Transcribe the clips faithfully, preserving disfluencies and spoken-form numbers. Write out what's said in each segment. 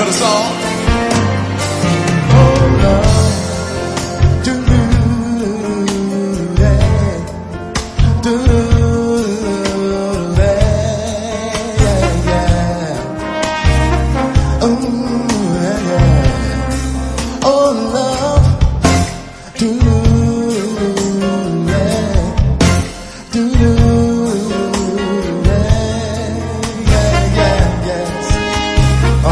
the song. Oh love, do do yeah, do yeah, yeah. Oh yeah, yeah. Oh love, do yeah, do yeah, yeah, yeah, yes. Oh.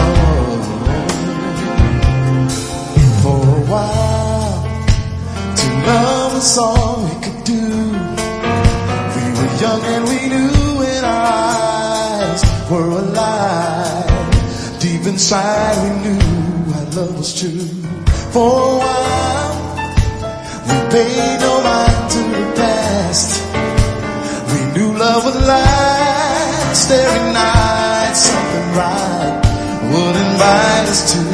For a while, to love was all we could do. We were young and we knew when our eyes were alive. Deep inside we knew our love was true. For a while, we paid no mind to the past. We knew love would last every night. Something right would invite us to